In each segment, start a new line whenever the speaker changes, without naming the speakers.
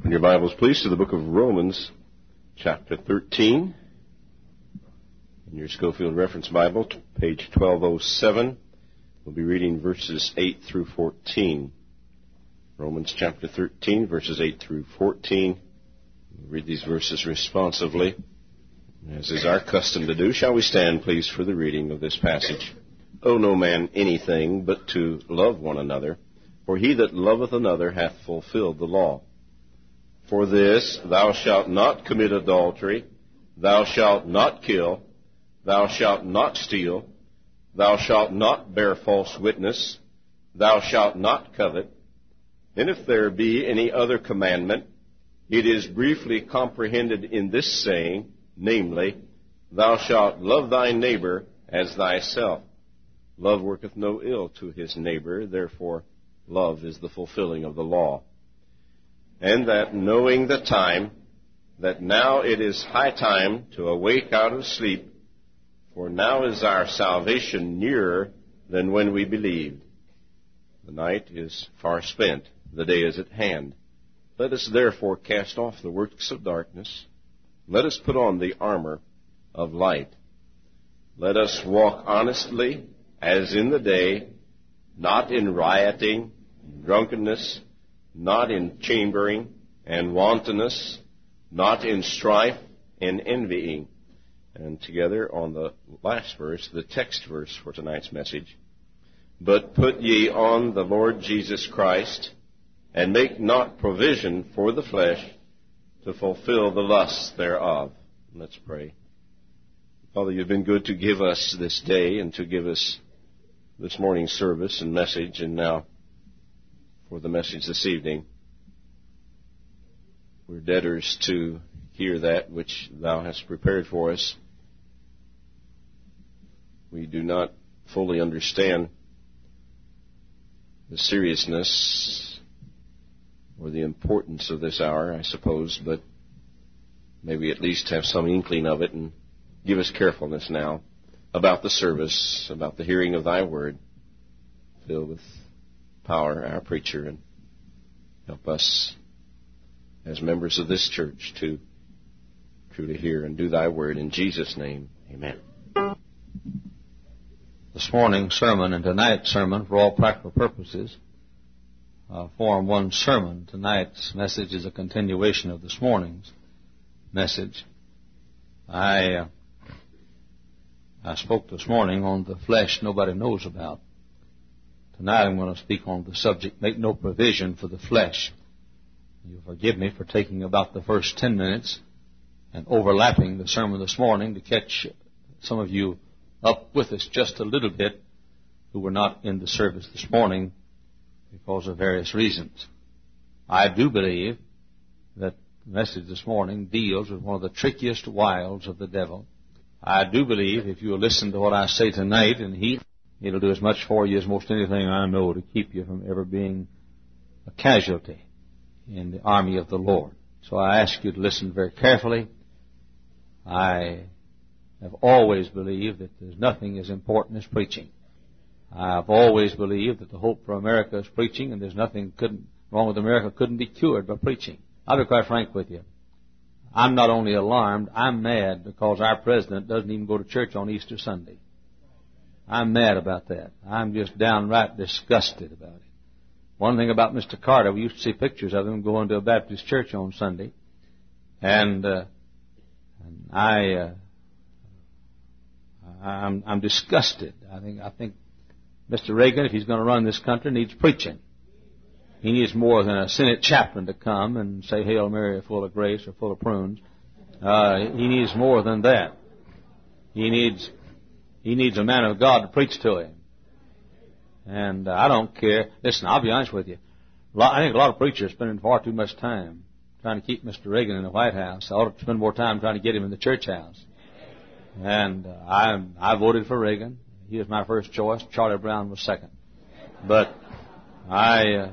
Open your Bibles, please, to the book of Romans, chapter 13. In your Schofield Reference Bible, page 1207, we'll be reading verses 8 through 14. Romans chapter 13, verses 8 through 14. We'll read these verses responsively, as is our custom to do. Shall we stand, please, for the reading of this passage? Owe no man anything but to love one another, for he that loveth another hath fulfilled the law. For this, thou shalt not commit adultery, thou shalt not kill, thou shalt not steal, thou shalt not bear false witness, thou shalt not covet. And if there be any other commandment, it is briefly comprehended in this saying, namely, thou shalt love thy neighbor as thyself. Love worketh no ill to his neighbor, therefore love is the fulfilling of the law. And that knowing the time, that now it is high time to awake out of sleep, for now is our salvation nearer than when we believed. The night is far spent, the day is at hand. Let us therefore cast off the works of darkness. Let us put on the armor of light. Let us walk honestly as in the day, not in rioting, drunkenness, not in chambering and wantonness, not in strife and envying. And together on the last verse, the text verse for tonight's message. But put ye on the Lord Jesus Christ, and make not provision for the flesh to fulfill the lusts thereof. Let's pray. Father, you've been good to give us this day and to give us this morning's service and message, and now for the message this evening. We're debtors to hear that which thou hast prepared for us. We do not fully understand the seriousness or the importance of this hour, I suppose, but maybe at least have some inkling of it and give us carefulness now about the service, about the hearing of thy word. Fill with power our preacher, and help us as members of this church to truly hear and do thy word. In Jesus' name, amen.
This morning's sermon and tonight's sermon, for all practical purposes, form one sermon. Tonight's message is a continuation of this morning's message. I spoke this morning on the flesh nobody knows about. Tonight I'm going to speak on the subject, make no provision for the flesh. You'll forgive me for taking about the first 10 minutes and overlapping the sermon this morning to catch some of you up with us just a little bit who were not in the service this morning because of various reasons. I do believe that the message this morning deals with one of the trickiest wiles of the devil. I do believe if you'll listen to what I say tonight and heed, it'll do as much for you as most anything I know to keep you from ever being a casualty in the army of the Lord. So I ask you to listen very carefully. I have always believed that there's nothing as important as preaching. I've always believed that the hope for America is preaching, and there's nothing wrong with America couldn't be cured by preaching. I'll be quite frank with you. I'm not only alarmed, I'm mad because our president doesn't even go to church on Easter Sunday. I'm mad about that. I'm just downright disgusted about it. One thing about Mr. Carter, we used to see pictures of him going to a Baptist church on Sunday, and I'm disgusted. I think Mr. Reagan, if he's going to run this country, needs preaching. He needs more than a Senate chaplain to come and say, Hail Mary, full of grace, or full of prunes. He needs more than that. He needs a man of God to preach to him. And I don't care. Listen, I'll be honest with you. I think a lot of preachers are spending far too much time trying to keep Mr. Reagan in the White House. I ought to spend more time trying to get him in the church house. And I voted for Reagan. He was my first choice. Charlie Brown was second. But I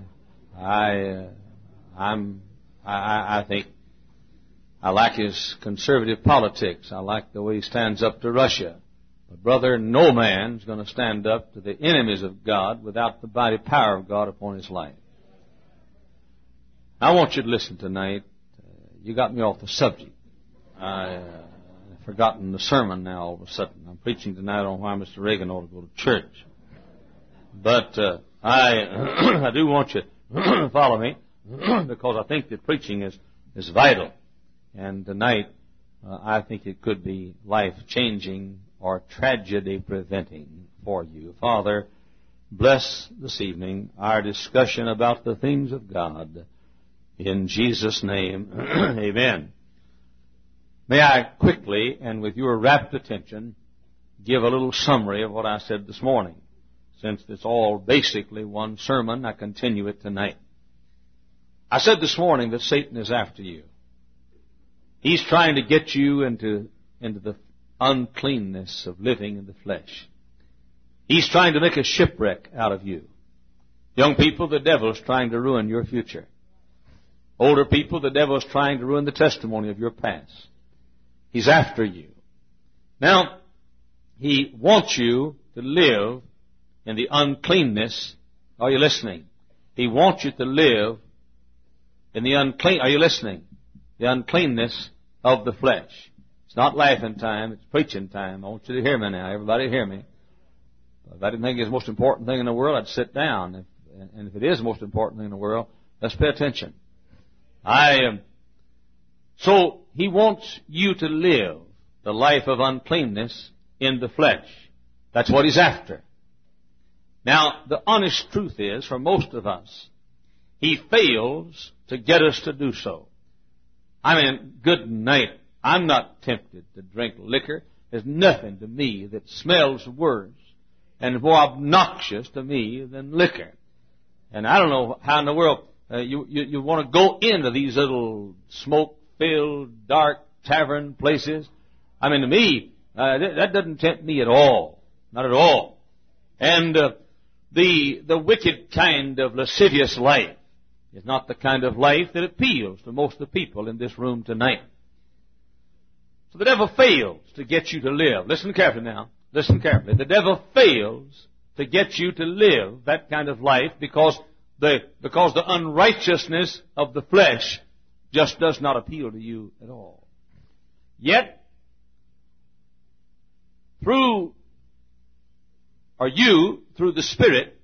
think I like his conservative politics. I like the way he stands up to Russia. But, brother, no man's going to stand up to the enemies of God without the mighty power of God upon his life. I want you to listen tonight. You got me off the subject. I've forgotten the sermon now all of a sudden. I'm preaching tonight on why Mr. Reagan ought to go to church. But I do want you to follow me because I think that preaching is vital. And tonight, I think it could be life-changing or tragedy-preventing for you. Father, bless this evening our discussion about the things of God. In Jesus' name, amen. May I quickly, and with your rapt attention, give a little summary of what I said this morning. Since it's all basically one sermon, I continue it tonight. I said this morning that Satan is after you. He's trying to get you into the uncleanness of living in the flesh. He's trying to make a shipwreck out of you. Young people, the devil's trying to ruin your future. Older people, the devil's trying to ruin the testimony of your past. He's after you. Now, he wants you to live in the uncleanness. Are you listening? He wants you to live in the are you listening? The uncleanness of the flesh. It's not laughing time, it's preaching time. I want you to hear me now. Everybody hear me. If I didn't think it's the most important thing in the world, I'd sit down. And if it is the most important thing in the world, let's pay attention. So he wants you to live the life of uncleanness in the flesh. That's what he's after. Now, the honest truth is, for most of us, he fails to get us to do so. I mean, good night. I'm not tempted to drink liquor. There's nothing to me that smells worse and more obnoxious to me than liquor. And I don't know how in the world you want to go into these little smoke-filled, dark tavern places. I mean, to me, that doesn't tempt me at all. Not at all. And the wicked kind of lascivious life is not the kind of life that appeals to most of the people in this room tonight. So the devil fails to get you to live. Listen carefully now. Listen carefully. The devil fails to get you to live that kind of life because the unrighteousness of the flesh just does not appeal to you at all. Yet, through the Spirit,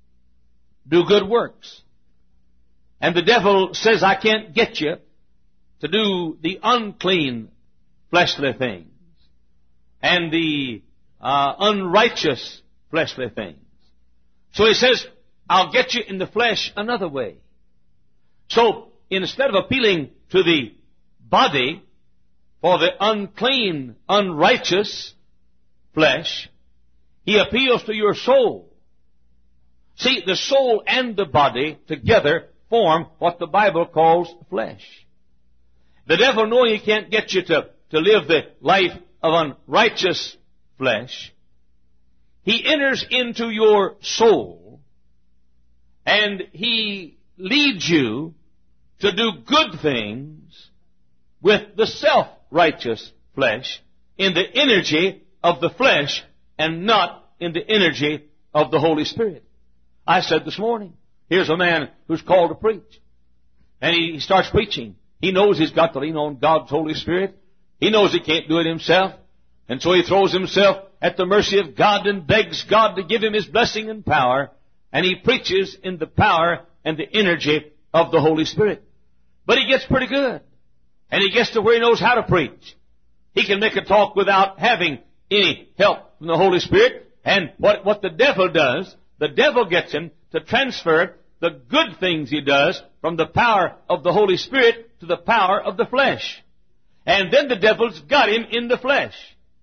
do good works. And the devil says, I can't get you to do the unclean fleshly things and the unrighteous fleshly things. So he says, I'll get you in the flesh another way. So instead of appealing to the body for the unclean, unrighteous flesh, he appeals to your soul. See, the soul and the body together form what the Bible calls flesh. The devil, knowing he can't get you to live the life of unrighteous flesh, he enters into your soul and he leads you to do good things with the self-righteous flesh in the energy of the flesh and not in the energy of the Holy Spirit. I said this morning, here's a man who's called to preach. And he starts preaching. He knows he's got to lean on God's Holy Spirit. He knows he can't do it himself. And so he throws himself at the mercy of God and begs God to give him his blessing and power. And he preaches in the power and the energy of the Holy Spirit. But he gets pretty good. And he gets to where he knows how to preach. He can make a talk without having any help from the Holy Spirit. And what the devil does, the devil gets him to transfer the good things he does from the power of the Holy Spirit to the power of the flesh. And then the devil's got him in the flesh.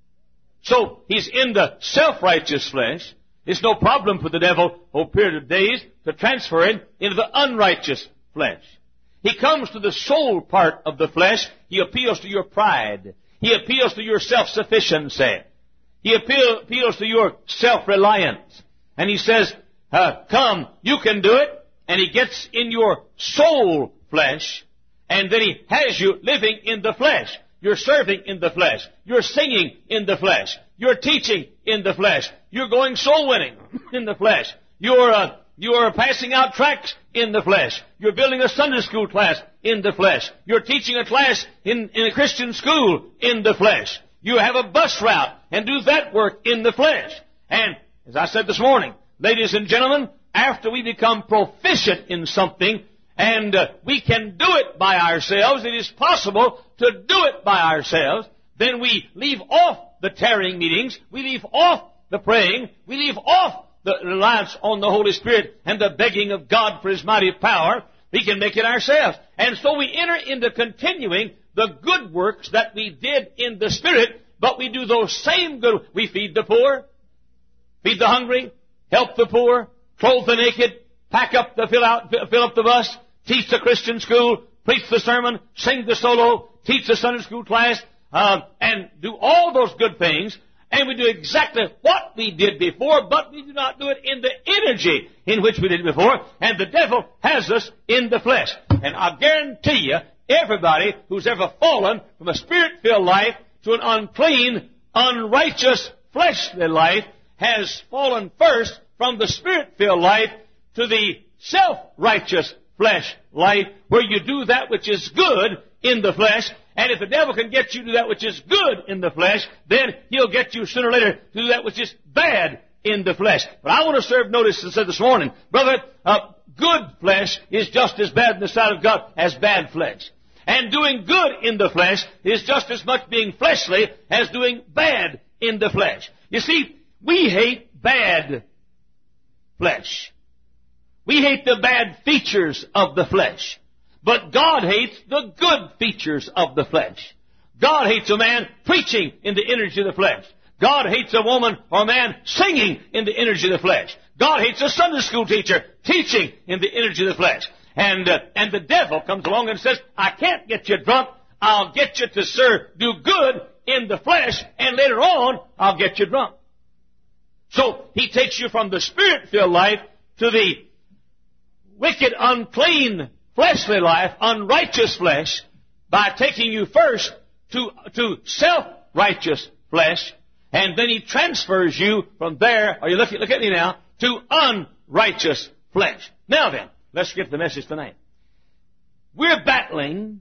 So he's in the self-righteous flesh. It's no problem for the devil over a period of days to transfer him into the unrighteous flesh. He comes to the soul part of the flesh. He appeals to your pride. He appeals to your self-sufficiency. He appeals to your self-reliance. And he says, come, you can do it. And he gets in your soul flesh. And then he has you living in the flesh. You're serving in the flesh. You're singing in the flesh. You're teaching in the flesh. You're going soul winning in the flesh. You're You are passing out tracts in the flesh. You're building a Sunday school class in the flesh. You're teaching a class in a Christian school in the flesh. You have a bus route and do that work in the flesh. And, as I said this morning, ladies and gentlemen, after we become proficient in something, and we can do it by ourselves, it is possible to do it by ourselves, then we leave off the tarrying meetings, we leave off the praying, we leave off the reliance on the Holy Spirit and the begging of God for His mighty power. We can make it ourselves. And so we enter into continuing the good works that we did in the Spirit, but we do those same good. We feed the poor, feed the hungry, help the poor, clothe the naked, fill up the bus, teach the Christian school, preach the sermon, sing the solo, teach the Sunday school class, and do all those good things. And we do exactly what we did before, but we do not do it in the energy in which we did it before. And the devil has us in the flesh. And I guarantee you, everybody who's ever fallen from a Spirit-filled life to an unclean, unrighteous, fleshly life has fallen first from the Spirit-filled life to the self-righteous flesh life, where you do that which is good in the flesh. And if the devil can get you to do that which is good in the flesh, then he'll get you sooner or later to do that which is bad in the flesh. But I want to serve notice and say this morning, brother, good flesh is just as bad in the sight of God as bad flesh. And doing good in the flesh is just as much being fleshly as doing bad in the flesh. You see, we hate bad flesh. We hate the bad features of the flesh. But God hates the good features of the flesh. God hates a man preaching in the energy of the flesh. God hates a woman or a man singing in the energy of the flesh. God hates a Sunday school teacher teaching in the energy of the flesh. And the devil comes along and says, I can't get you drunk. I'll get you to, do good in the flesh, and later on, I'll get you drunk. So, he takes you from the Spirit-filled life to the wicked, unclean, fleshly life, unrighteous flesh, by taking you first to self-righteous flesh, and then he transfers you from there, or you look at me now, to unrighteous flesh. Now then, let's get to the message tonight. We're battling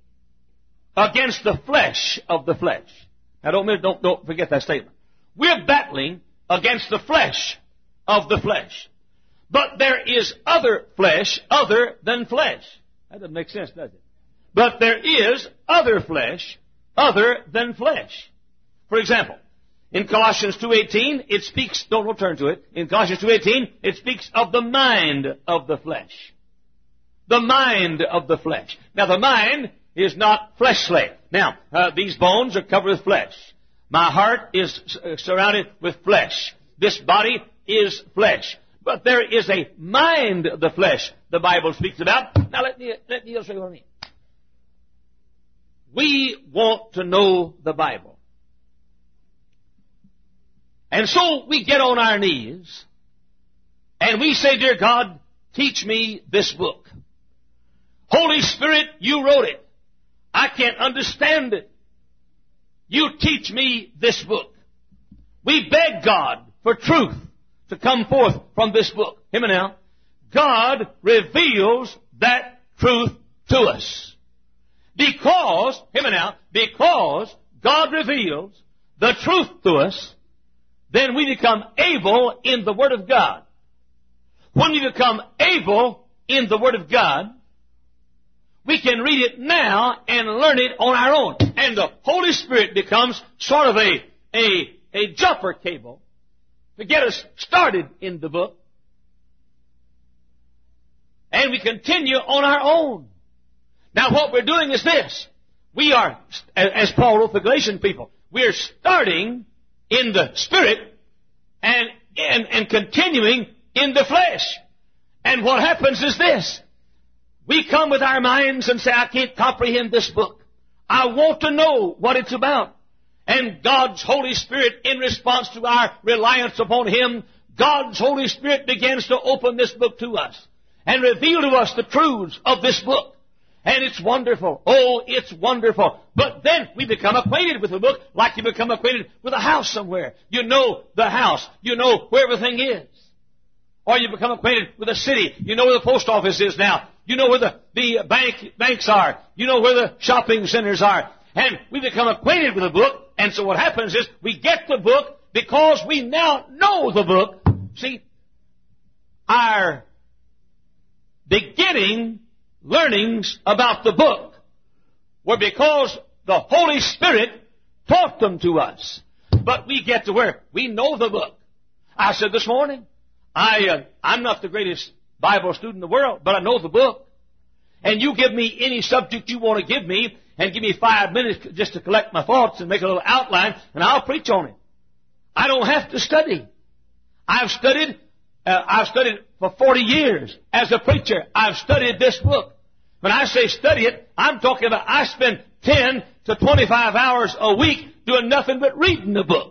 against the flesh of the flesh. Now don't forget that statement. We're battling against the flesh of the flesh. But there is other flesh other than flesh. That doesn't make sense, does it? But there is other flesh other than flesh. For example, in Colossians 2:18, it speaks, don't turn to it, in Colossians 2:18, it speaks of the mind of the flesh. The mind of the flesh. Now, the mind is not fleshly. Now, these bones are covered with flesh. My heart is surrounded with flesh. This body is flesh. But there is a mind of the flesh the Bible speaks about. Now let me illustrate what I mean. We want to know the Bible. And so we get on our knees and we say, Dear God, teach me this book. Holy Spirit, you wrote it. I can't understand it. You teach me this book. We beg God for truth to come forth from this book. Hear me now. God reveals that truth to us. Because, hear me now, because God reveals the truth to us, then we become able in the Word of God. When we become able in the Word of God, we can read it now and learn it on our own. And the Holy Spirit becomes sort of a jumper cable to get us started in the book. And we continue on our own. Now what we're doing is this. We are, as Paul wrote the Galatian people, we are starting in the Spirit and continuing in the flesh. And what happens is this. We come with our minds and say, I can't comprehend this book. I want to know what it's about. And God's Holy Spirit, in response to our reliance upon Him, God's Holy Spirit begins to open this book to us and reveal to us the truths of this book. And it's wonderful. Oh, it's wonderful. But then we become acquainted with the book like you become acquainted with a house somewhere. You know the house. You know where everything is. Or you become acquainted with a city. You know where the post office is now. You know where the banks are. You know where the shopping centers are. And we become acquainted with the book. And so what happens is we get the book because we now know the book. See, our beginning learnings about the book were because the Holy Spirit taught them to us. But we get to where we know the book. I said this morning, I'm not the greatest Bible student in the world, but I know the book. And you give me any subject you want to give me, and give me 5 minutes just to collect my thoughts and make a little outline, and I'll preach on it. I don't have to study. I've studied for 40 years as a preacher. I've studied this book. When I say study it, I'm talking about I spend 10 to 25 hours a week doing nothing but reading the book.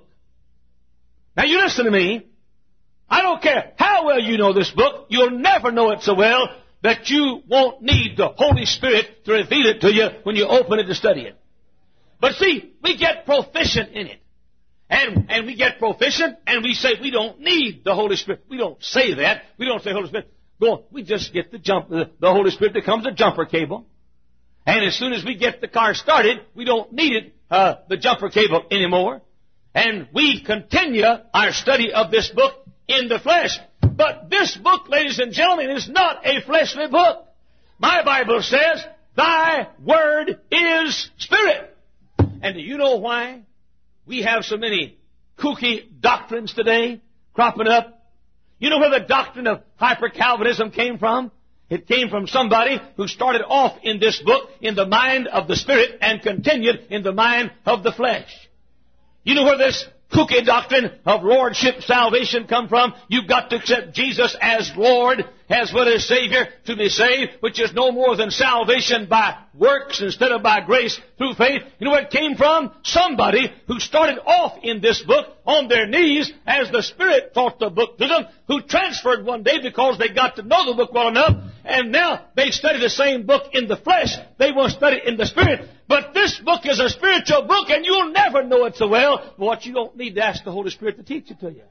Now you listen to me. I don't care how well you know this book, you'll never know it so well that you won't need the Holy Spirit to reveal it to you when you open it to study it. But see, we get proficient in it. And we get proficient and we say we don't need the Holy Spirit. We don't say that. We don't say Holy Spirit. Go on. We just get the Holy Spirit becomes a jumper cable. And as soon as we get the car started, we don't need it, the jumper cable anymore. And we continue our study of this book in the flesh. But this book, ladies and gentlemen, is not a fleshly book. My Bible says, Thy Word is Spirit. And do you know why we have so many kooky doctrines today cropping up? You know where the doctrine of hyper-Calvinism came from? It came from somebody who started off in this book in the mind of the Spirit and continued in the mind of the flesh. You know where this kooky doctrine of lordship salvation come from? You've got to accept Jesus as Lord, as well as Savior to be saved, which is no more than salvation by works instead of by grace through faith. You know where it came from? Somebody who started off in this book on their knees as the Spirit taught the book to them, who transferred one day because they got to know the book well enough, and now they study the same book in the flesh. They won't study it in the Spirit. But this book is a spiritual book, and you'll never know it so well. But you don't need to ask the Holy Spirit to teach it to you.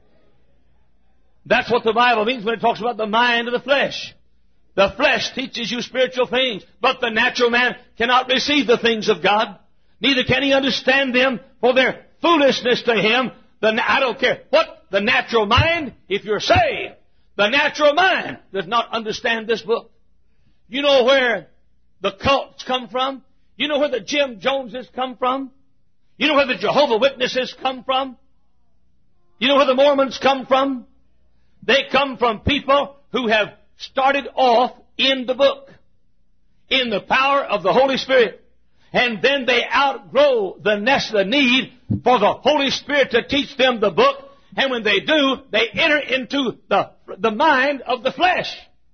That's what the Bible means when it talks about the mind of the flesh. The flesh teaches you spiritual things, but the natural man cannot receive the things of God. Neither can he understand them, for their foolishness to him. I don't care what the natural mind, if you're saved, the natural mind does not understand this book. You know where the cults come from? You know where the Jim Joneses come from? You know where the Jehovah's Witnesses come from? You know where the Mormons come from? They come from people who have started off in the book, in the power of the Holy Spirit. And then they outgrow the need for the Holy Spirit to teach them the book. And when they do, they enter into the mind of the flesh.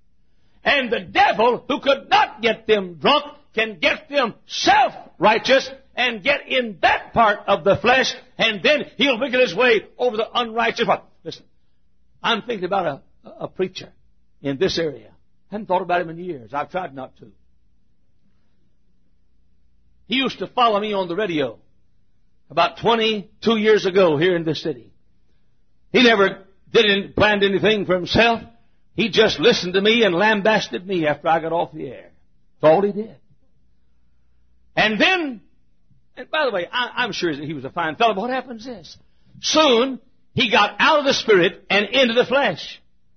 And the devil, who could not get them drunk, can get them self-righteous and get in that part of the flesh, and then he'll wiggle his way over the unrighteous part. Listen, I'm thinking about a preacher in this area. I haven't thought about him in years. I've tried not to. He used to follow me on the radio about 22 years ago here in this city. He never planned anything for himself. He just listened to me and lambasted me after I got off the air. That's all he did. And then, and by the way, I'm sure that he was a fine fellow, but what happens is, soon he got out of the Spirit and into the flesh.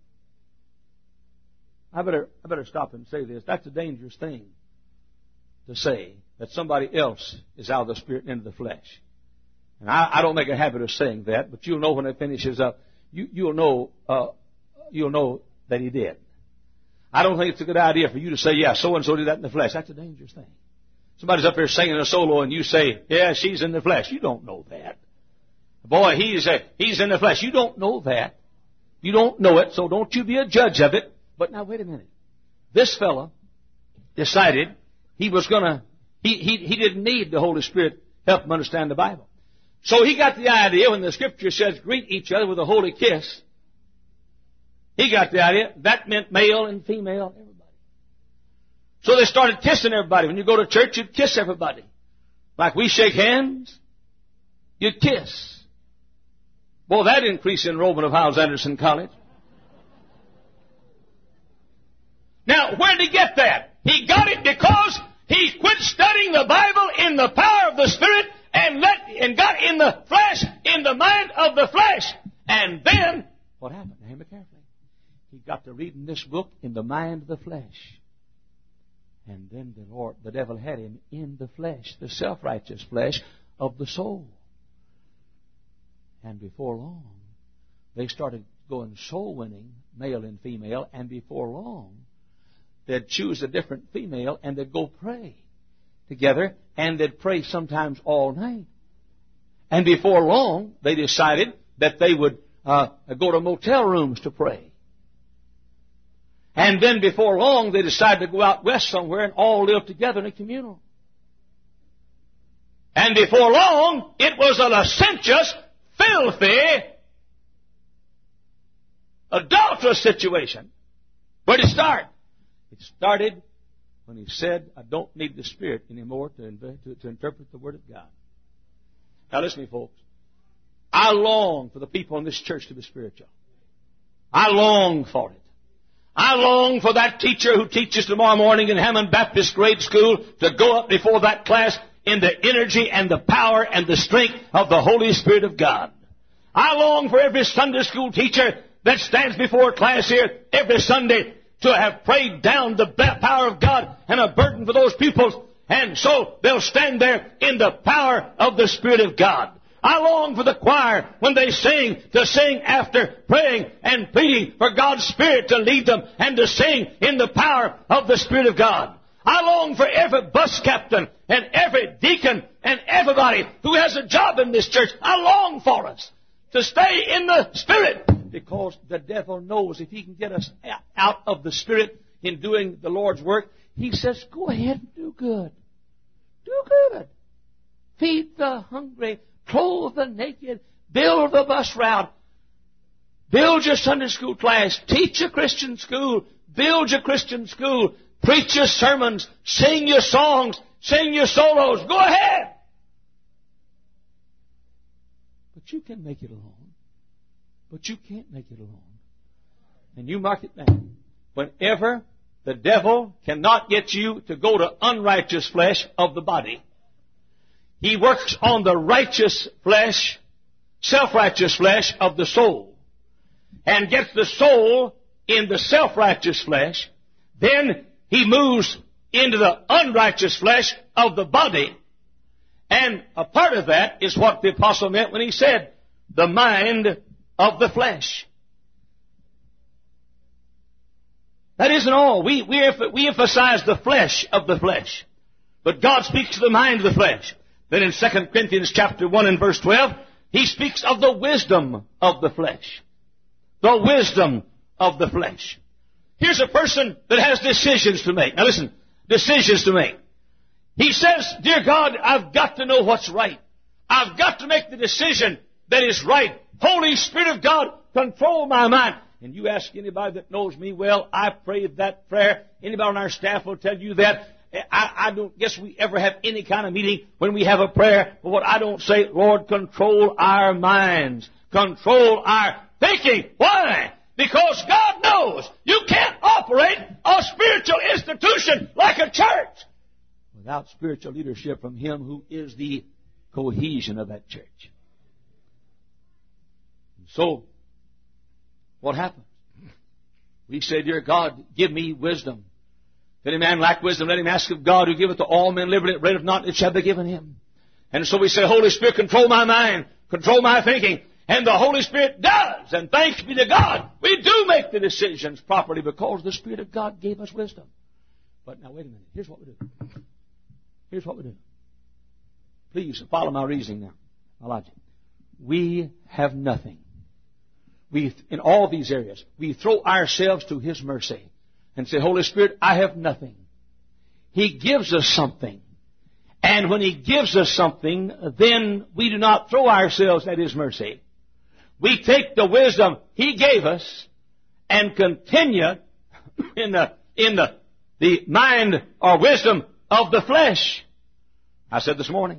I better stop and say this. That's a dangerous thing to say, that somebody else is out of the Spirit and into the flesh. And I don't make a habit of saying that, but you'll know when it finishes up. You'll know that he did. I don't think it's a good idea for you to say, yeah, so-and-so did that in the flesh. That's a dangerous thing. Somebody's up there singing a solo and you say, yeah, she's in the flesh. You don't know that. Boy, he's in the flesh. You don't know that. You don't know it, so don't you be a judge of it. But now, wait a minute. This fellow decided he didn't need the Holy Spirit to help him understand the Bible. So he got the idea when the Scripture says greet each other with a holy kiss. He got the idea that meant male and female, everybody. So they started kissing everybody. When you go to church, you'd kiss everybody. Like we shake hands, you'd kiss. Boy, that increased the enrollment of Hyles Anderson College.
Now, where did he get that? He got it because he quit studying the Bible in the power of the Spirit and got in the flesh, in the mind of the flesh. And then, what happened? Hear me carefully. He got to reading this book in the mind of the flesh. And then the devil had him in the flesh, the self-righteous flesh of the soul. And before long, they started going soul winning, male and female, and before long, they'd choose a different female and they'd go pray together, and they'd pray sometimes all night. And before long, they decided that they would go to motel rooms to pray. And then before long, they decided to go out west somewhere and all live together in a communal. And before long, it was a licentious, filthy, adulterous situation. Where did it start? It started when he said, I don't need the Spirit anymore to interpret the Word of God. Now listen to me, folks. I long for the people in this church to be spiritual. I long for it. I long for that teacher who teaches tomorrow morning in Hammond Baptist grade school to go up before that class in the energy and the power and the strength of the Holy Spirit of God. I long for every Sunday school teacher that stands before a class here every Sunday to have prayed down the power of God and a burden for those pupils, and so they'll stand there in the power of the Spirit of God. I long for the choir, when they sing, to sing after praying and pleading for God's Spirit to lead them and to sing in the power of the Spirit of God. I long for every bus captain and every deacon and everybody who has a job in this church. I long for us to stay in the Spirit, because the devil knows if he can get us out of the Spirit in doing the Lord's work, he says, go ahead and do good. Do good. Feed the hungry. Clothe the naked. Build the bus route. Build your Sunday school class. Teach a Christian school. Build your Christian school. Preach your sermons. Sing your songs. Sing your solos. Go ahead. But you can make it alone. But you can't make it alone. And you mark it down. Whenever the devil cannot get you to go to unrighteous flesh of the body, he works on the righteous flesh, self-righteous flesh of the soul, and gets the soul in the self-righteous flesh. Then he moves into the unrighteous flesh of the body. And a part of that is what the apostle meant when he said, the mind of the flesh. That isn't all. We emphasize the flesh of the flesh. But God speaks to the mind of the flesh. Then in 2 Corinthians chapter 1 and verse 12, he speaks of the wisdom of the flesh. The wisdom of the flesh. Here's a person that has decisions to make. Now listen, decisions to make. He says, dear God, I've got to know what's right. I've got to make the decision that is right. Holy Spirit of God, control my mind. And you ask anybody that knows me well, I prayed that prayer. Anybody on our staff will tell you that. I don't guess we ever have any kind of meeting when we have a prayer. But what I don't say, Lord, control our minds. Control our thinking. Why? Because God knows you can't operate a spiritual institution like a church without spiritual leadership from Him who is the cohesion of that church. So, what happens? We say, dear God, give me wisdom. If any man lack wisdom, let him ask of God, who giveth to all men liberally, rate of not, it shall be given him. And so we say, Holy Spirit, control my mind, control my thinking. And the Holy Spirit does. And thanks be to God, we do make the decisions properly because the Spirit of God gave us wisdom. But now, wait a minute. Here's what we do. Here's what we do. Please follow my reasoning now, my logic. We have nothing. In all these areas, we throw ourselves to His mercy and say, Holy Spirit, I have nothing. He gives us something. And when He gives us something, then we do not throw ourselves at His mercy. We take the wisdom He gave us and continue in the mind or wisdom of the flesh. I said this morning,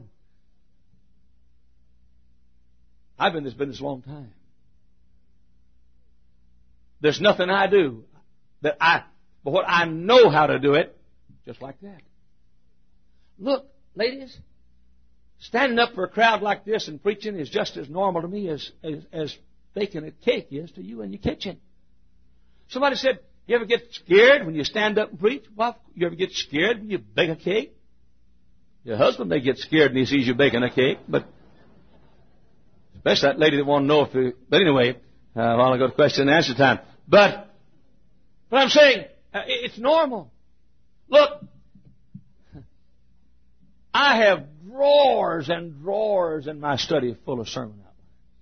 I've been in this business a long time. There's nothing I do that but what I know how to do it, just like that. Look, ladies, standing up for a crowd like this and preaching is just as normal to me as baking a cake is to you in your kitchen. Somebody said, you ever get scared when you stand up and preach? Well, you ever get scared when you bake a cake? Your husband may get scared when he sees you baking a cake, but especially that lady that wants to know if you... But anyway, while I go to question and answer time. But I'm saying, it's normal. Look, I have drawers and drawers in my study full of sermon outlines.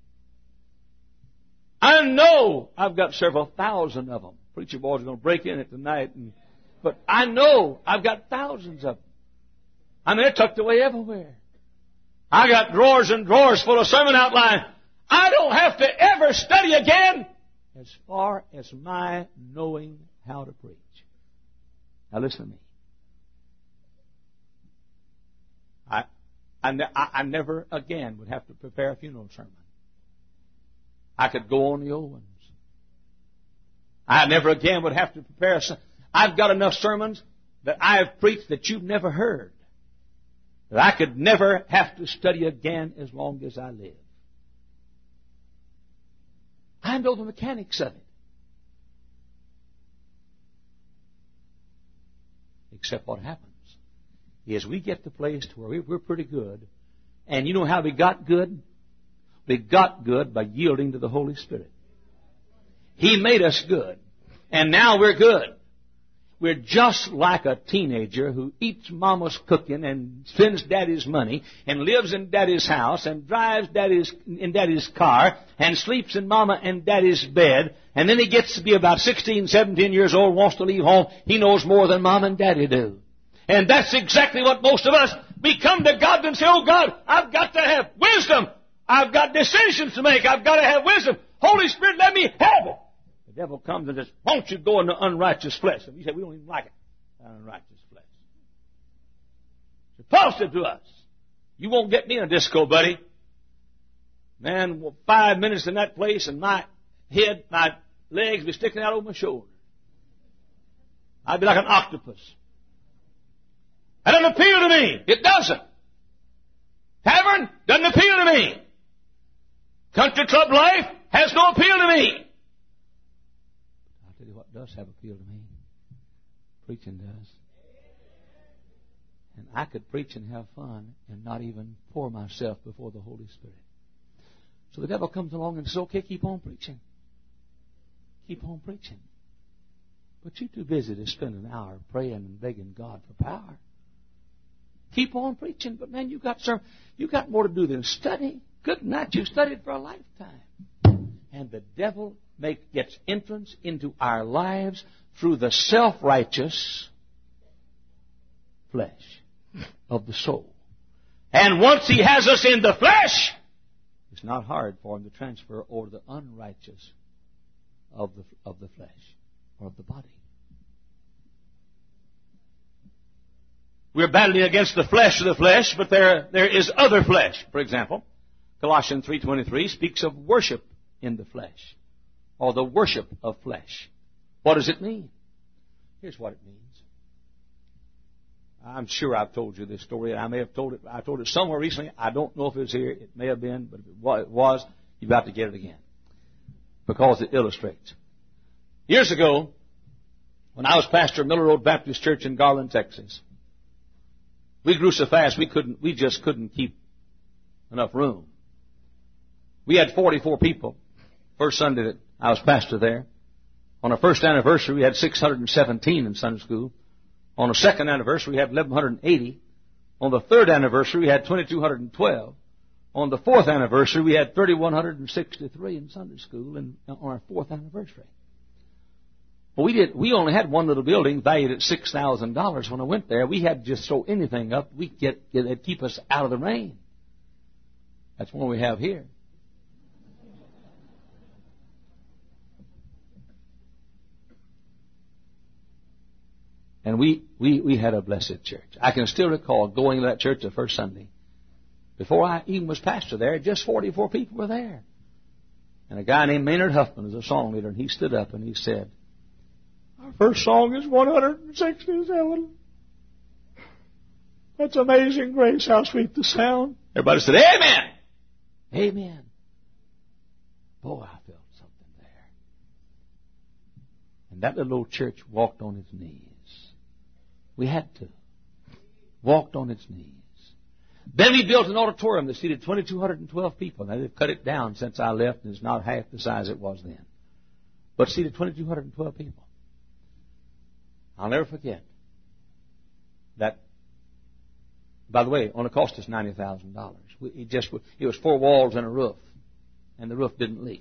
I know I've got several thousand of them. Preacher boys are going to break in it tonight. But I know I've got thousands of them. I mean, they're tucked away everywhere. I got drawers and drawers full of sermon outline. I don't have to ever study again as far as my knowing how to preach. Now listen to me. I never again would have to prepare a funeral sermon. I could go on the old ones. I never again would have to prepare a sermon. I've got enough sermons that I have preached that you've never heard, that I could never have to study again as long as I live. I know the mechanics of it. Except what happens is we get to the place to where we're pretty good. And you know how we got good? We got good by yielding to the Holy Spirit. He made us good. And now we're good. We're just like a teenager who eats mama's cooking and spends daddy's money and lives in daddy's house and drives in daddy's car and sleeps in mama and daddy's bed. And then he gets to be about 16, 17 years old, wants to leave home. He knows more than mom and daddy do. And that's exactly what most of us, we come to God and say, oh God, I've got to have wisdom. I've got decisions to make. I've got to have wisdom. Holy Spirit, let me have it. The devil comes and says, won't you go into unrighteous flesh? And we say, we don't even like it. Unrighteous flesh. It's repulsive to us. You won't get me in a disco, buddy. Man, 5 minutes in that place and my head, my legs be sticking out over my shoulder. I'd be like an octopus. That doesn't appeal to me. It doesn't. Tavern doesn't appeal to me. Country club life has no appeal to me. I'll tell you what does have appeal to me. Preaching does. And I could preach and have fun and not even pour myself before the Holy Spirit. So the devil comes along and says, okay, keep on preaching. Keep on preaching. But you're too busy to spend an hour praying and begging God for power. Keep on preaching, but man, you got more to do than study. Good night, you studied for a lifetime. And the devil gets entrance into our lives through the self-righteous flesh of the soul. And once he has us in the flesh, it's not hard for him to transfer over the unrighteous of the flesh or of the body. We're battling against the flesh of the flesh, but there is other flesh. For example, Colossians 3:23 speaks of worship in the flesh, or the worship of flesh. What does it mean? Here's what it means. I'm sure I've told you this story, and I told it somewhere recently. I don't know if it was here. It may have been, but if it was, you're about to get it again. Because it illustrates. Years ago, when I was pastor of Miller Road Baptist Church in Garland, Texas, we grew so fast we just couldn't keep enough room. We had 44 people. First Sunday that I was pastor there. On our first anniversary, we had 617 in Sunday school. On the second anniversary, we had 1,180. On the third anniversary, we had 2,212. On the fourth anniversary, we had 3,163 in Sunday school on our fourth anniversary. Well, we only had one little building valued at $6,000 when I went there. We had to just throw anything up. It'd keep us out of the rain. That's one we have here. And we had a blessed church. I can still recall going to that church the first Sunday. Before I even was pastor there, just 44 people were there. And a guy named Maynard Huffman was a song leader, and he stood up and he said, Our first song is 167. That's Amazing Grace, how sweet the sound. Everybody said, Amen! Amen. Boy, I felt something there. And that little old church walked on its knees. We had to. Walked on its knees. Then we built an auditorium that seated 2,212 people. Now, they've cut it down since I left, and it's not half the size it was then. But seated 2,212 people. I'll never forget that. By the way, only cost us $90,000. It was 4 walls and a roof, and the roof didn't leak.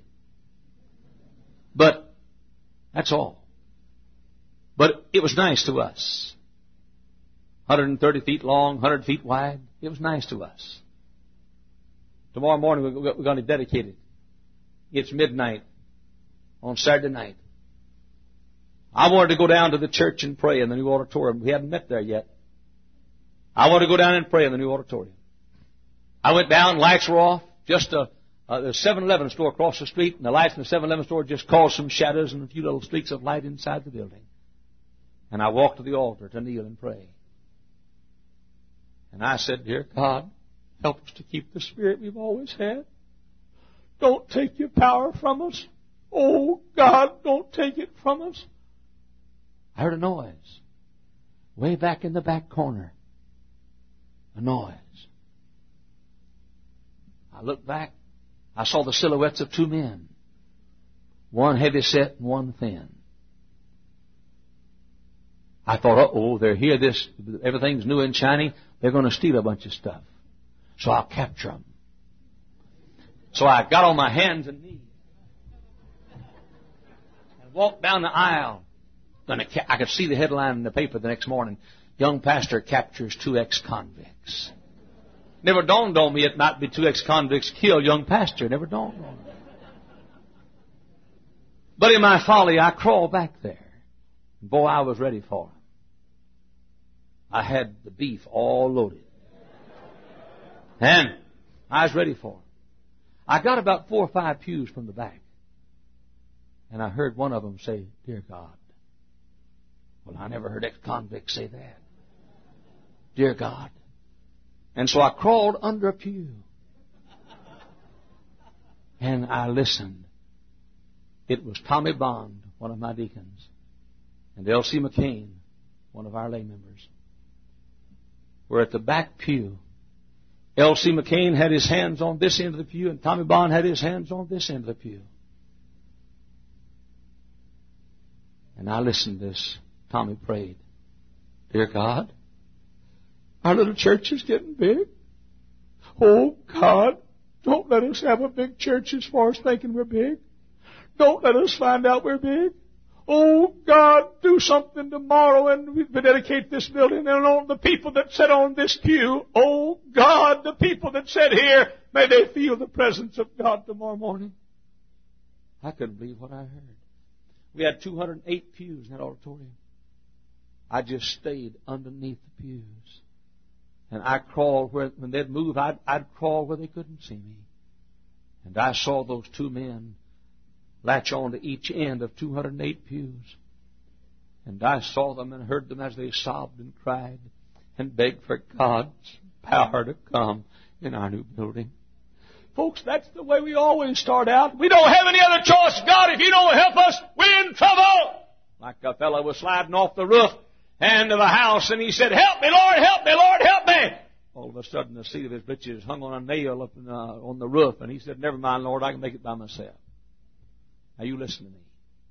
But that's all. But it was nice to us. 130 feet long, 100 feet wide. It was nice to us. Tomorrow morning we're going to dedicate it. It's midnight on Saturday night. I wanted to go down to the church and pray in the new auditorium. We haven't met there yet. I wanted to go down and pray in the new auditorium. I went down, lights were off, just the 7-Eleven store across the street, and the lights in the 7-Eleven store just caused some shadows and a few little streaks of light inside the building. And I walked to the altar to kneel and pray. And I said, Dear God, help us to keep the spirit we've always had. Don't take your power from us. Oh, God, don't take it from us. I heard a noise way back in the back corner. A noise. I looked back. I saw the silhouettes of 2 men. One heavy set and one thin. I thought, uh-oh, they're here. Everything's new and shiny. They're going to steal a bunch of stuff. So I'll capture them. So I got on my hands and knees and walked down the aisle. I could see the headline in the paper the next morning. Young pastor captures 2 ex-convicts. Never dawned on me it might be 2 ex-convicts killed young pastor. Never dawned on me. But in my folly, I crawled back there. Boy, I was ready for him. I had the beef all loaded. And I was ready for him. I got about 4 or 5 pews from the back. And I heard one of them say, Dear God. Well, I never heard ex-convicts say that. Dear God. And so I crawled under a pew. And I listened. It was Tommy Bond, one of my deacons, and L.C. McCain, one of our lay members. We're at the back pew. L.C. McCain had his hands on this end of the pew, and Tommy Bond had his hands on this end of the pew. And I listened to this. Tommy prayed, Dear God, our little church is getting big. Oh, God, don't let us have a big church as far as thinking we're big. Don't let us find out we're big. Oh, God, do something tomorrow and we dedicate this building and on the people that sit on this pew. Oh, God, the people that sit here, may they feel the presence of God tomorrow morning. I couldn't believe what I heard. We had 208 pews in that auditorium. I just stayed underneath the pews. And I crawled when they'd move, I'd crawl where they couldn't see me. And I saw those 2 men latch on to each end of 208 pews. And I saw them and heard them as they sobbed and cried and begged for God's power to come in our new building. Folks, that's the way we always start out. We don't have any other choice. God, if you don't help us, we're in trouble. Like a fellow was sliding off the roof and of a house, and he said, Help me, Lord, help me, Lord, help me. All of a sudden, the seat of his breeches hung on a nail up on the roof, and he said, Never mind, Lord, I can make it by myself. Now, you listen to me.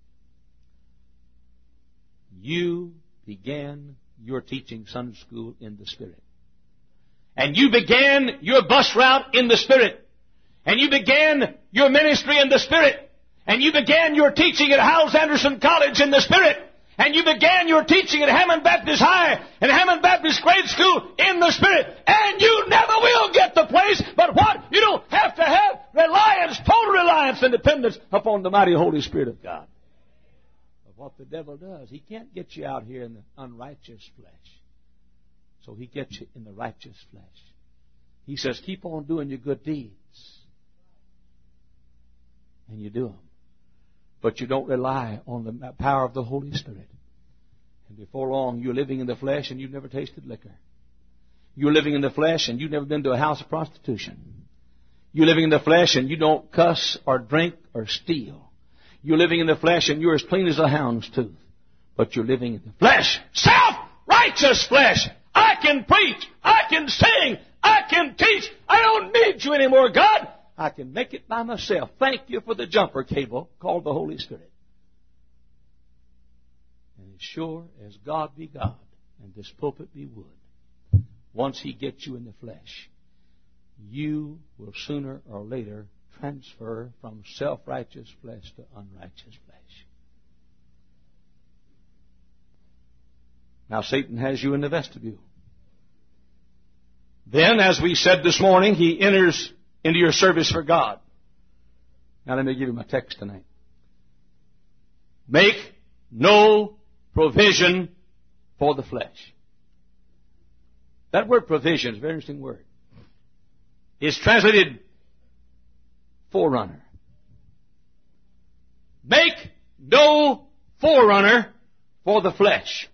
You began your teaching Sunday school in the Spirit. And you began your bus route in the Spirit. And you began your ministry in the Spirit. And you began your teaching at Howells Anderson College in the Spirit. And you began your teaching at Hammond Baptist High and Hammond Baptist Grade School in the Spirit. And you never will get the place, but what? You don't have to have reliance, total reliance and dependence upon the mighty Holy Spirit of God. But what the devil does, he can't get you out here in the unrighteous flesh. So he gets you in the righteous flesh. He says, keep on doing your good deeds. And you do them. But you don't rely on the power of the Holy Spirit. And before long, you're living in the flesh and you've never tasted liquor. You're living in the flesh and you've never been to a house of prostitution. You're living in the flesh and you don't cuss or drink or steal. You're living in the flesh and you're as clean as a hound's tooth. But you're living in the flesh. Self-righteous flesh. I can preach. I can sing. I can teach. I don't need you anymore, God. I can make it by myself. Thank you for the jumper cable called the Holy Spirit. And as sure as God be God and this pulpit be wood, once He gets you in the flesh, you will sooner or later transfer from self-righteous flesh to unrighteous flesh. Now Satan has you in the vestibule. Then, as we said this morning, he enters into your service for God. Now let me give you my text tonight. Make no provision for the flesh. That word provision is a very interesting word. It's translated forerunner. Make no forerunner for the flesh.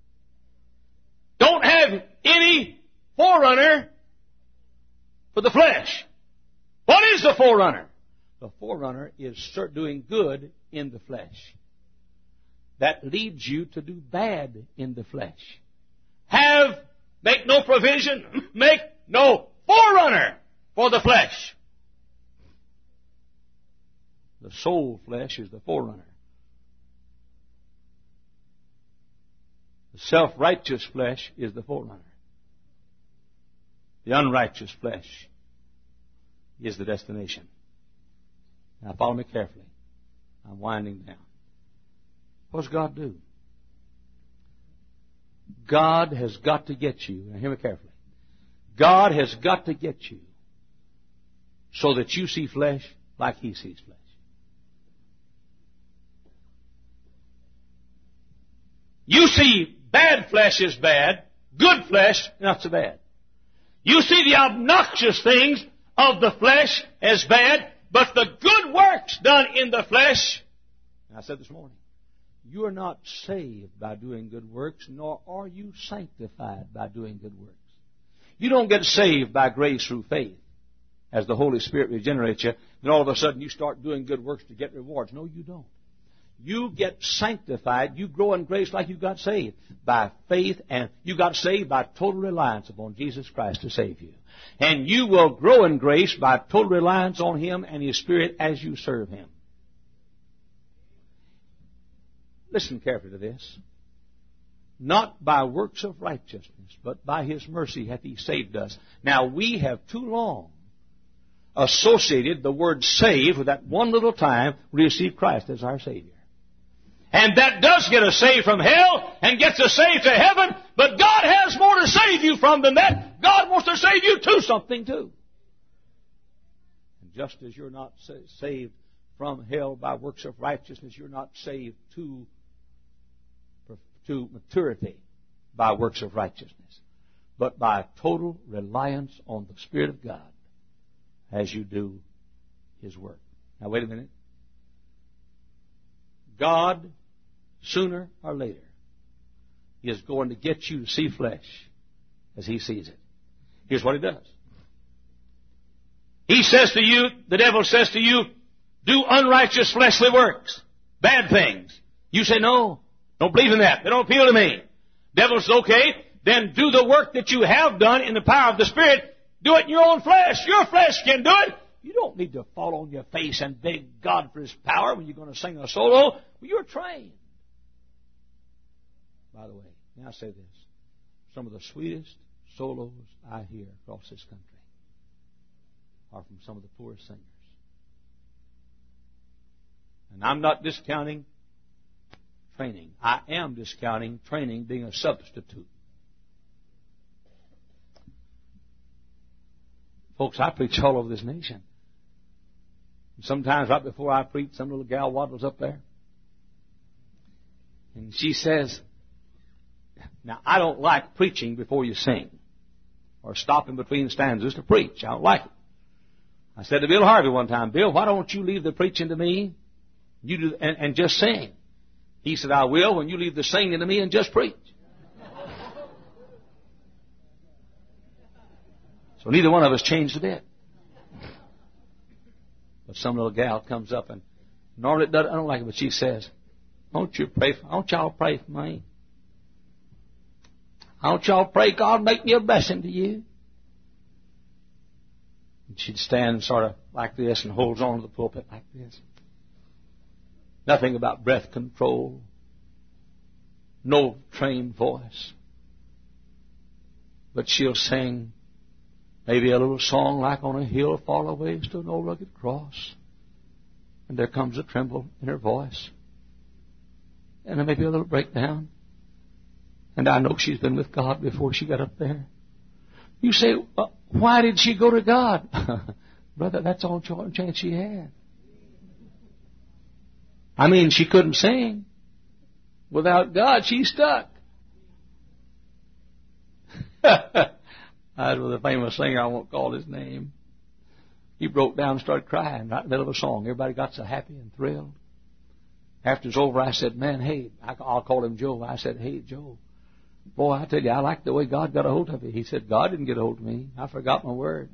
Don't have any forerunner for the flesh. What is the forerunner? The forerunner is doing good in the flesh. That leads you to do bad in the flesh. Make no provision, make no forerunner for the flesh. The soul flesh is the forerunner. The self-righteous flesh is the forerunner. The unrighteous flesh is the destination. Now follow me carefully. I'm winding down. What does God do? God has got to get you. Now hear me carefully. God has got to get you so that you see flesh like He sees flesh. You see bad flesh is bad, good flesh not so bad. You see the obnoxious things of the flesh as bad, but the good works done in the flesh, and I said this morning, you are not saved by doing good works, nor are you sanctified by doing good works. You don't get saved by grace through faith. As the Holy Spirit regenerates you, then all of a sudden you start doing good works to get rewards. No, you don't. You get sanctified, you grow in grace like you got saved by faith, and you got saved by total reliance upon Jesus Christ to save you. And you will grow in grace by total reliance on Him and His Spirit as you serve Him. Listen carefully to this. Not by works of righteousness, but by His mercy hath He saved us. Now we have too long associated the word save with that one little time we received Christ as our Savior. And that does get us saved from hell and gets us saved to heaven, but God has more to save you from than that. God wants to save you to something too. And just as you're not saved from hell by works of righteousness, you're not saved to maturity by works of righteousness, but by total reliance on the Spirit of God as you do His work. Now wait a minute. God, sooner or later, is going to get you to see flesh as He sees it. Here's what He does. He says to you, the devil says to you, do unrighteous fleshly works, bad things. You say, no, don't believe in that. They don't appeal to me. Devil says, okay, then do the work that you have done in the power of the Spirit. Do it in your own flesh. Your flesh can do it. You don't need to fall on your face and beg God for His power when you're going to sing a solo. Well, you're trained. By the way, may I say this? Some of the sweetest solos I hear across this country are from some of the poorest singers. And I'm not discounting training. I am discounting training being a substitute. Folks, I preach all over this nation. Sometimes right before I preach, some little gal waddles up there. And she says, now I don't like preaching before you sing. Or stopping between stanzas to preach. I don't like it. I said to Bill Harvey one time, Bill, why don't you leave the preaching to me? You do, and just sing. He said, I will when you leave the singing to me and just preach. So neither one of us changed a bit. But some little gal comes up and normally I don't like it, but she says, don't y'all pray for me? Don't y'all pray God make me a blessing to you? And she'd stand sort of like this and holds on to the pulpit like this. Nothing about breath control. No trained voice. But she'll sing maybe a little song like on a hill far away stood an old rugged cross. And there comes a tremble in her voice. And maybe a little breakdown. And I know she's been with God before she got up there. You say, well, why did she go to God? Brother, that's all chance she had. I mean, she couldn't sing. Without God, she's stuck. I was with a famous singer, I won't call his name. He broke down and started crying right in the middle of a song. Everybody got so happy and thrilled. After it's over, I said, man, hey, I'll call him Joe. I said, hey, Joe, boy, I tell you, I like the way God got a hold of you. He said, God didn't get a hold of me. I forgot my word.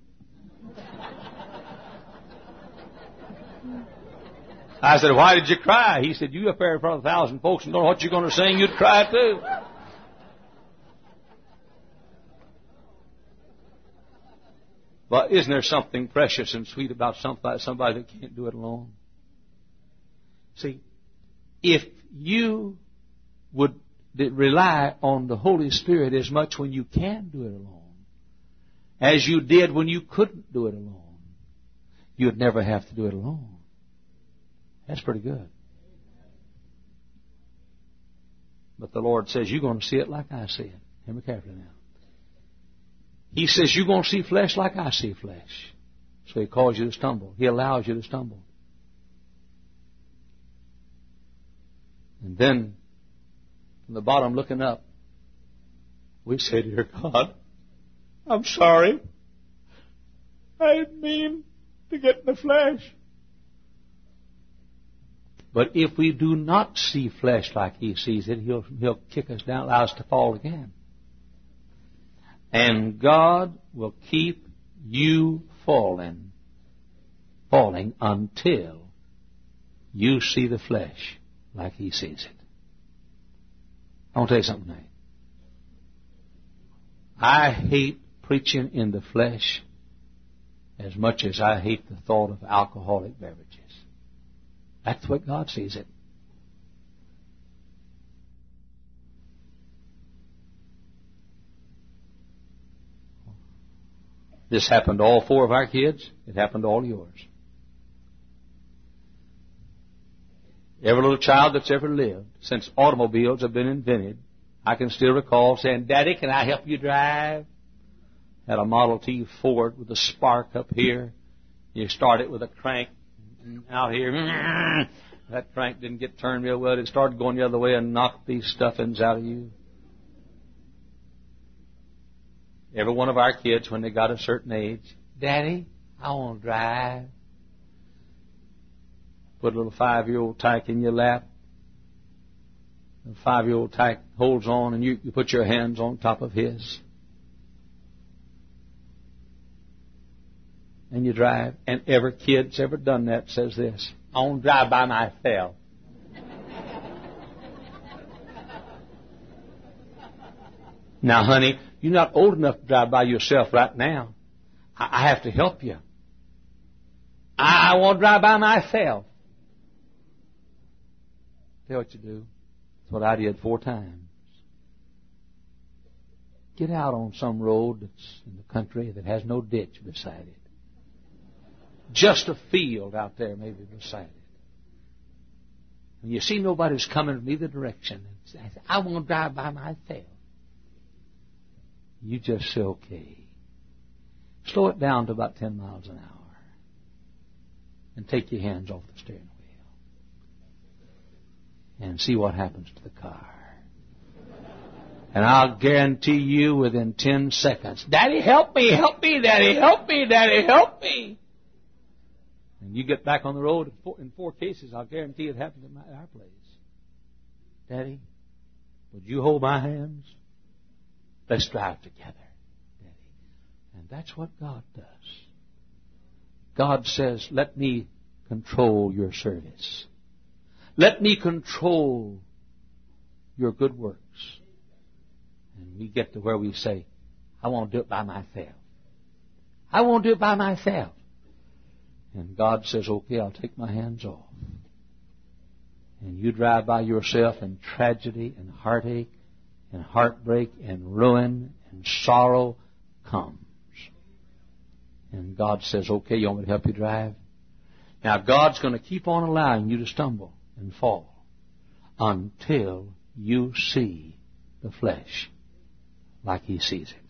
I said, why did you cry? He said, you up there in front of 1,000 folks and don't know what you're going to sing, you'd cry too. But isn't there something precious and sweet about somebody that can't do it alone? See, if you would rely on the Holy Spirit as much when you can do it alone as you did when you couldn't do it alone, you'd never have to do it alone. That's pretty good. But the Lord says, you're going to see it like I see it. Hear me carefully now. He says, you're going to see flesh like I see flesh. So He calls you to stumble. He allows you to stumble. And then, from the bottom looking up, we say, dear God, I'm sorry. I didn't mean to get in the flesh. But if we do not see flesh like He sees it, He'll kick us down, allow us to fall again. And God will keep you falling until you see the flesh like He sees it. I want to tell you something tonight. I hate preaching in the flesh as much as I hate the thought of alcoholic beverages. That's what God sees it. This happened to all 4 of our kids. It happened to all yours. Every little child that's ever lived, since automobiles have been invented, I can still recall saying, Daddy, can I help you drive? Had a Model T Ford with a spark up here. You start it with a crank out here. That crank didn't get turned real well. It started going the other way and knocked these stuffings out of you. Every one of our kids, when they got a certain age, Daddy, I want to drive. Put a little 5-year-old tyke in your lap. The 5-year-old tyke holds on and you put your hands on top of his. And you drive. And every kid that's ever done that says this, I want to drive by myself. Now, honey, you're not old enough to drive by yourself right now. I have to help you. I want to drive by myself. Tell what you do. That's what I did 4 times. Get out on some road that's in the country that has no ditch beside it. Just a field out there maybe beside it. And you see nobody's coming from either direction. And say, I want to drive by myself. You just say, okay. Slow it down to about 10 miles an hour. And take your hands off the steering wheel. And see what happens to the car. And I'll guarantee you within 10 seconds, Daddy, help me, help me, Daddy, help me, Daddy, help me. And you get back on the road, in 4 cases, I'll guarantee it happens at our place.
Daddy, would you hold my hands? Let's drive together, Daddy. And that's what God does. God says, let me control your service. Let me control your good works. And we get to where we say, I won't do it by myself. I won't do it by myself. And God says, okay, I'll take my hands off. And you drive by yourself, and tragedy and heartache and heartbreak and ruin and sorrow comes. And God says, okay, you want me to help you drive? Now, God's going to keep on allowing you to stumble and fall until you see the flesh like He sees it.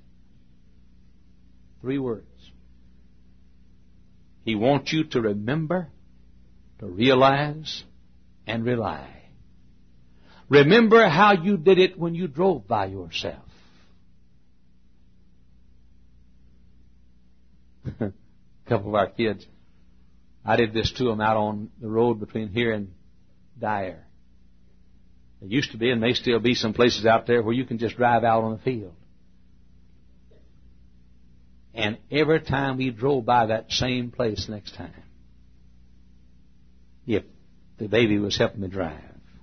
3 words. He wants you to remember, to realize, and rely. Remember how you did it when you drove by yourself. A couple of our kids, I did this to them out on the road between here and Dyer. There used to be, and may still be, some places out there where you can just drive out on the field. And every time we drove by that same place next time, if the baby was helping me drive,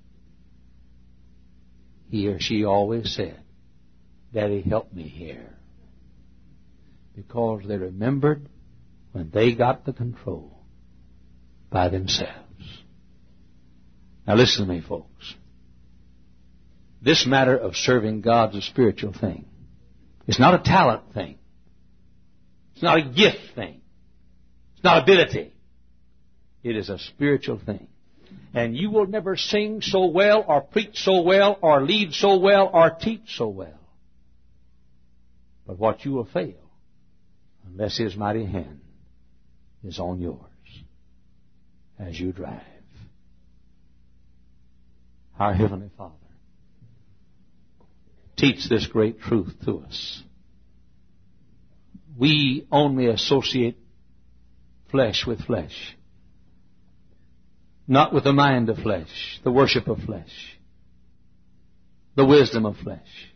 he or she always said, Daddy, help me here. Because they remembered when they got the control by themselves. Now listen to me, folks. This matter of serving God's a spiritual thing. It's not a talent thing. It's not a gift thing. It's not ability. It is a spiritual thing. And you will never sing so well, or preach so well, or lead so well, or teach so well. But what you will fail, unless His mighty hand is on yours as you drive. Our Heavenly Father, teach this great truth to us. We only associate flesh with flesh, not with the mind of flesh, the worship of flesh, the wisdom of flesh.